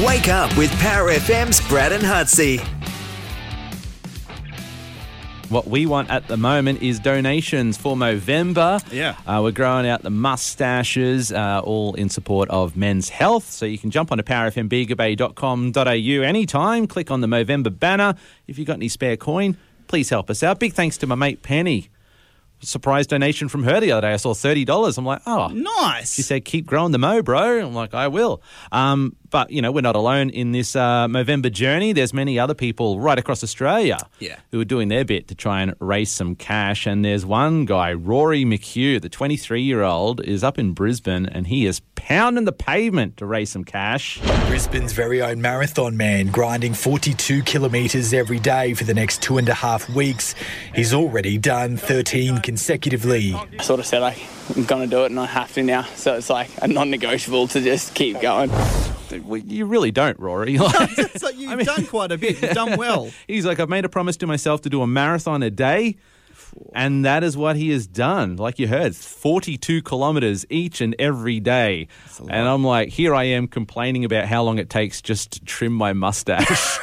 Wake up with Power FM's Brad and Hutsy. What we want at the moment is donations for Movember. Yeah. We're growing out the mustaches, all in support of men's health. So you can jump onto powerfmbigabay.com.au anytime. Click on the Movember banner. If you've got any spare coin, please help us out. Big thanks to my mate Penny. Surprise donation from her the other day. I saw $30. I'm like, oh. Nice. She said, keep growing the mo, bro. I'm like, I will. But, you know, we're not alone in this Movember journey. There's many other people right across Australia who are doing their bit to try and raise some cash. And there's one guy, Rory McHugh, the 23-year-old, is up in Brisbane and he is pounding the pavement to raise some cash. Brisbane's very own marathon man, grinding 42 kilometres every day for the next 2.5 weeks. He's already done 13 consecutively. I sort of said I'm going to do it and I have to now. So it's like a non-negotiable to just keep going. Well, you really don't, Rory. It's like you've done quite a bit. You've done well. He's like, I've made a promise to myself to do a marathon a day, and that is what he has done. Like you heard, 42 kilometres each and every day. And I'm like, here I am complaining about how long it takes just to trim my mustache.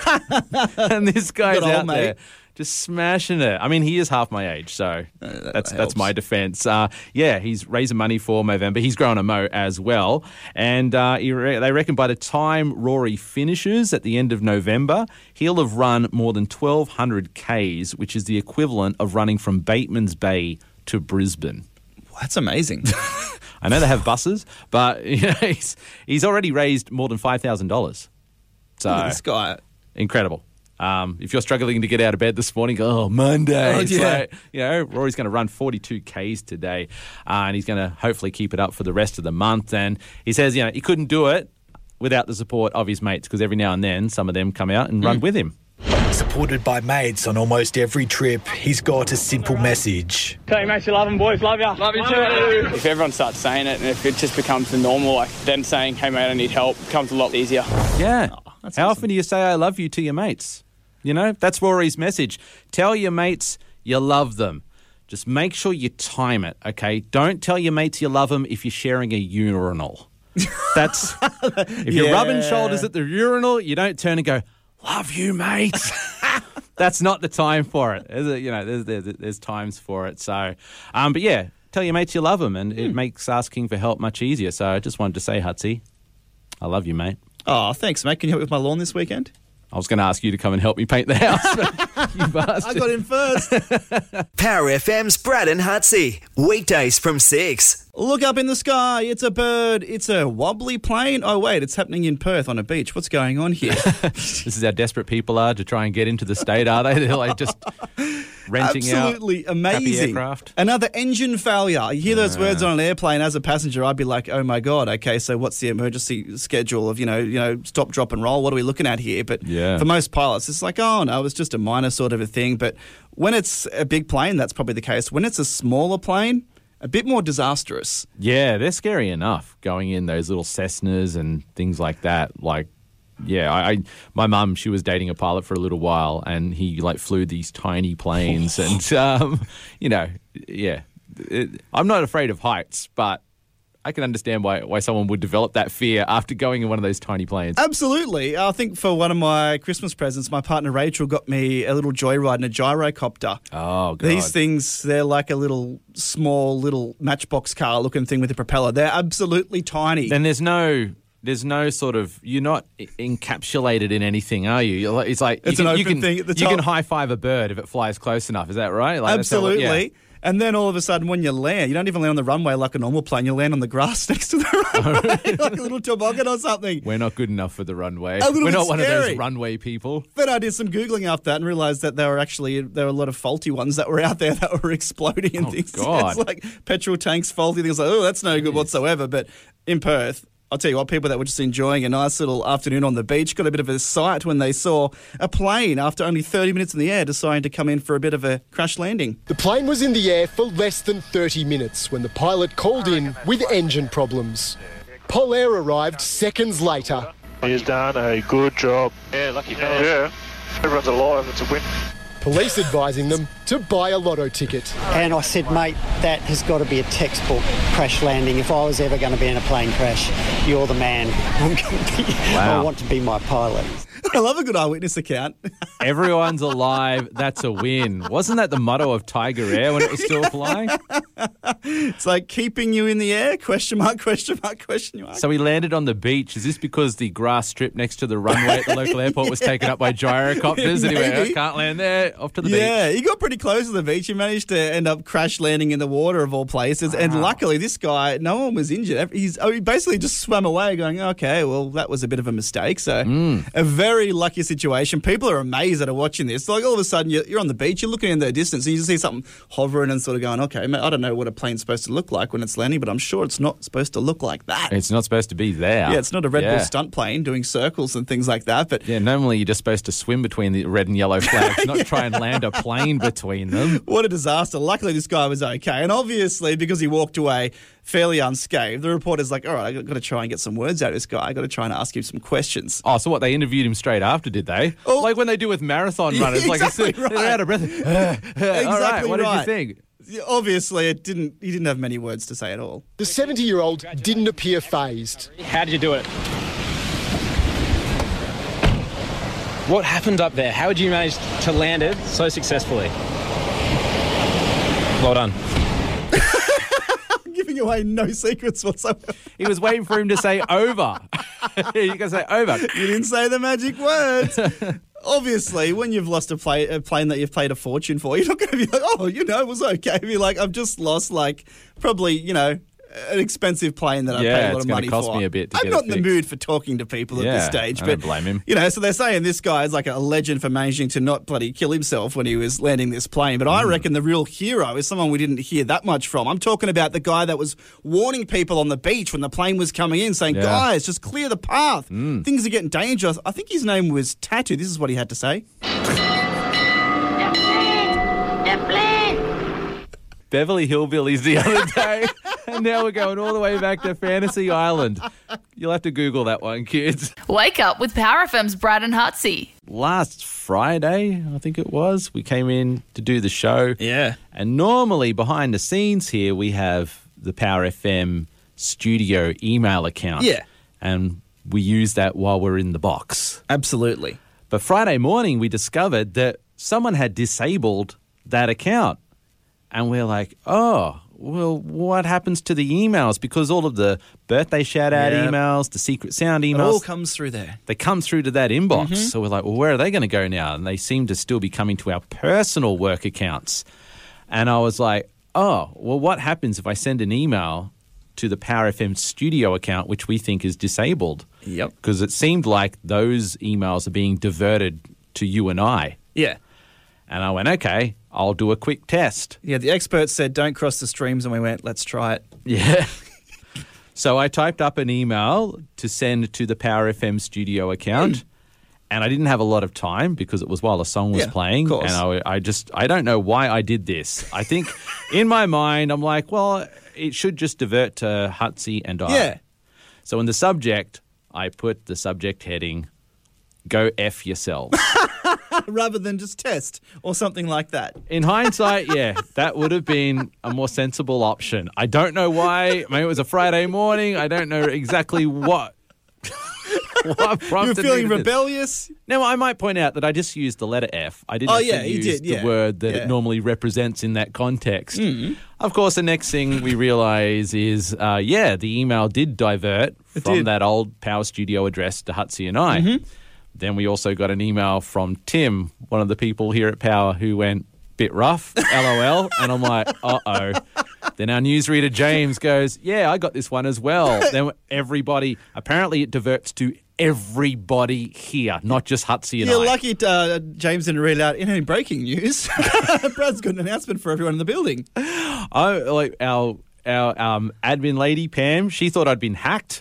And this guy's out there just smashing it. I mean, he is half my age, so that's my defence. He's raising money for Movember. He's growing a mo as well. And they reckon by the time Rory finishes at the end of November, he'll have run more than 1,200 Ks, which is the equivalent of running from Batemans Bay to Brisbane. That's amazing. I know they have buses, but he's already raised more than $5,000. So this guy. Incredible. If you're struggling to get out of bed this morning, Monday. Rory's going to run 42 Ks today, and he's going to hopefully keep it up for the rest of the month. And he says, he couldn't do it without the support of his mates, because every now and then some of them come out and run with him. Supported by mates on almost every trip, he's got a simple message. Tell your mates you love them, boys. Love ya. Love you too. If everyone starts saying it and if it just becomes the normal, like them saying, hey, mate, I need help, becomes a lot easier. Yeah. That's How awesome. often do you say I love you to your mates? That's Rory's message. Tell your mates you love them. Just make sure you time it, okay? Don't tell your mates you love them if you're sharing a urinal. That's if you're rubbing shoulders at the urinal, you don't turn and go, love you, mate. That's not the time for it. There's times for it. So, tell your mates you love them, and it makes asking for help much easier. So I just wanted to say, Hutsy, I love you, mate. Oh, thanks, mate. Can you help with my lawn this weekend? I was going to ask you to come and help me paint the house, but you bastard. I got in first. Power FM's Brad and Hutsy. Weekdays from 6. Look up in the sky. It's a bird. It's a wobbly plane. Oh, wait, it's happening in Perth on a beach. What's going on here? This is how desperate people are to try and get into the state, are they? They're like just renting Absolutely out amazing. happy aircraft. Another engine failure. You hear those words on an airplane as a passenger, I'd be like, oh my God, okay, so what's the emergency schedule of, stop, drop and roll? What are we looking at here? But for most pilots, it's like, oh no, it's just a minor sort of a thing. But when it's a big plane, that's probably the case. When it's a smaller plane, a bit more disastrous. Yeah, they're scary enough going in those little Cessnas and things like that. My mum, she was dating a pilot for a little while, and he flew these tiny planes, and I'm not afraid of heights, but I can understand why someone would develop that fear after going in one of those tiny planes. Absolutely. I think for one of my Christmas presents, my partner Rachel got me a little joyride in a gyrocopter. Oh, God. These things, they're like a small little matchbox car looking thing with a propeller. They're absolutely tiny. Then there's no sort of, you're not encapsulated in anything, are you? It's like it's an open thing at the top. You can high-five a bird if it flies close enough. Is that right? Absolutely. And then all of a sudden when you land, you don't even land on the runway like a normal plane. You land on the grass next to the runway, like a little toboggan or something. We're not good enough for the runway. We're not one of scary. those runway people. But I did some Googling after that and realised that there were a lot of faulty ones that were out there that were exploding and things. God. It's like petrol tanks faulty, things like, that's no good whatsoever. But in Perth, I'll tell you what, people that were just enjoying a nice little afternoon on the beach got a bit of a sight when they saw a plane after only 30 minutes in the air deciding to come in for a bit of a crash landing. The plane was in the air for less than 30 minutes when the pilot called in with engine problems. Polair arrived seconds later. He's done a good job. Yeah, lucky fella. Yeah, everyone's alive. It's a win. Police advising them to buy a lotto ticket. And I said, mate, that has got to be a textbook crash landing. If I was ever going to be in a plane crash, you're the man. I want to be my pilot. I love a good eyewitness account. Everyone's alive. That's a win. Wasn't that the motto of Tiger Air when it was still flying? It's like keeping you in the air, question mark, question mark, question mark. So he landed on the beach. Is this because the grass strip next to the runway at the local airport was taken up by gyrocopters? And he went, I can't land there, off to the beach. Yeah, he got pretty close to the beach. He managed to end up crash landing in the water of all places. Wow. And luckily, this guy, no one was injured. He basically just swam away going, okay, well, that was a bit of a mistake. So a very lucky situation. People are amazed that are watching this. Like all of a sudden, you're on the beach, you're looking in the distance, and you just see something hovering and sort of going, okay, I don't know what a plane's supposed to look like when it's landing, but I'm sure it's not supposed to look like that. It's not supposed to be there. Yeah, it's not a Red Bull stunt plane doing circles and things like that. But yeah, normally you're just supposed to swim between the red and yellow flags, not try and land a plane between them. What a disaster. Luckily, this guy was okay. And obviously, because he walked away fairly unscathed, the reporter's like, all right, I've got to try and get some words out of this guy. I've got to try and ask him some questions. Oh, so what, they interviewed him straight after, did they? Oh, like when they do with marathon runners. Exactly like they're out of breath. Exactly all right, what right. did you think? Obviously, he didn't have many words to say at all. The 70-year-old didn't appear fazed. How did you do it? What happened up there? How did you manage to land it so successfully? Well done. Giving away no secrets whatsoever. He was waiting for him to say over. You can say over. You didn't say the magic words. Obviously, when you've lost a plane that you've paid a fortune for, you're not going to be like, oh, it was okay. Be like, I've just lost, probably, an expensive plane that I paid a lot of money for. Yeah, it's going to cost me a bit to I'm get not it in the mood for talking to people at this stage. I don't blame him. So they're saying this guy is like a legend for managing to not bloody kill himself when he was landing this plane. But I reckon the real hero is someone we didn't hear that much from. I'm talking about the guy that was warning people on the beach when the plane was coming in, saying, guys, just clear the path. Things are getting dangerous. I think his name was Tattoo. This is what he had to say. Beverly Hillbillies the other day, and now we're going all the way back to Fantasy Island. You'll have to Google that one, kids. Wake up with Power FM's Brad and Hutsy. Last Friday, I think it was, we came in to do the show. Yeah. And normally behind the scenes here, we have the Power FM studio email account. Yeah. And we use that while we're in the box. Absolutely. But Friday morning, we discovered that someone had disabled that account. And we're like, oh, well, what happens to the emails? Because all of the birthday shout-out emails, the secret sound emails. It all comes through there. They come through to that inbox. So we're like, well, where are they going to go now? And they seem to still be coming to our personal work accounts. And I was like, oh, well, what happens if I send an email to the Power FM studio account, which we think is disabled? Yep. Because it seemed like those emails are being diverted to you and I. Yeah. And I went, okay, I'll do a quick test. Yeah, the experts said don't cross the streams, and we went, let's try it. Yeah. So I typed up an email to send to the Power FM studio account, and I didn't have a lot of time because it was while a song was playing. Of course. And I don't know why I did this. I think in my mind, I'm like, well, it should just divert to Hutsy and I. Yeah. So in the subject, I put the subject heading, go F yourselves. Rather than just test or something like that. In hindsight, that would have been a more sensible option. I don't know why. Maybe it was a Friday morning. I don't know exactly what prompted You're feeling me rebellious? Now, I might point out that I just used the letter F. I didn't use the word that it normally represents in that context. Of course, the next thing we realise is, the email did divert from that old Power Studio address to Hutsy and I. Then we also got an email from Tim, one of the people here at Power, who went, bit rough, LOL. And I'm like, uh-oh. Then our newsreader, James, goes, yeah, I got this one as well. Then everybody, apparently it diverts to everybody here, not just Hutsy and I. You're lucky James didn't read out in any breaking news. Brad's got an announcement for everyone in the building. Our admin lady, Pam, she thought I'd been hacked.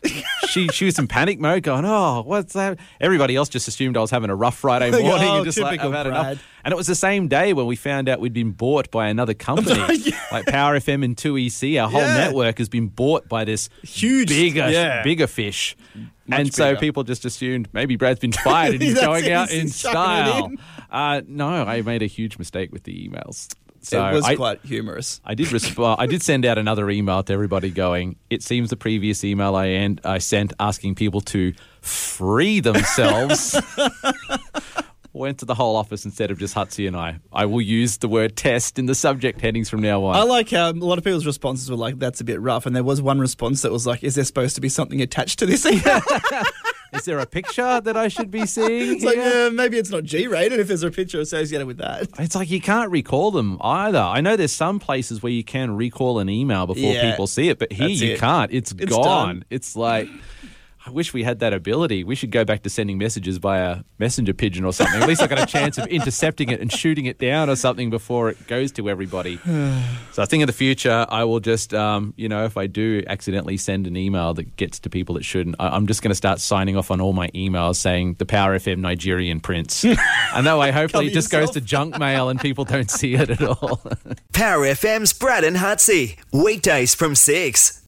she was in panic mode going, oh, what's that? Everybody else just assumed I was having a rough Friday morning and just like, I've had enough. And it was the same day when we found out we'd been bought by another company. Like Power FM and 2EC, our whole network has been bought by this huge, bigger fish. And so people just assumed maybe Brad's been fired and he's going out in style. No, I made a huge mistake with the emails. So it was quite humorous. I did respond. I did send out another email to everybody going, it seems the previous email I sent asking people to free themselves went to the whole office instead of just Hutsy and I. I will use the word test in the subject headings from now on. I like how a lot of people's responses were like, that's a bit rough. And there was one response that was like, is there supposed to be something attached to this email? Is there a picture that I should be seeing? It's like, maybe it's not G-rated if there's a picture associated with that. It's like you can't recall them either. I know there's some places where you can recall an email before people see it, but here you can't. It's gone. Done. It's like... I wish we had that ability. We should go back to sending messages via messenger pigeon or something. At least I got a chance of intercepting it and shooting it down or something before it goes to everybody. So I think in the future, I will just, if I do accidentally send an email that gets to people that shouldn't, I'm just going to start signing off on all my emails saying the Power FM Nigerian Prince. And that way, hopefully, it just goes to junk mail and people don't see it at all. Power FM's Brad and Hutsy. Weekdays from 6.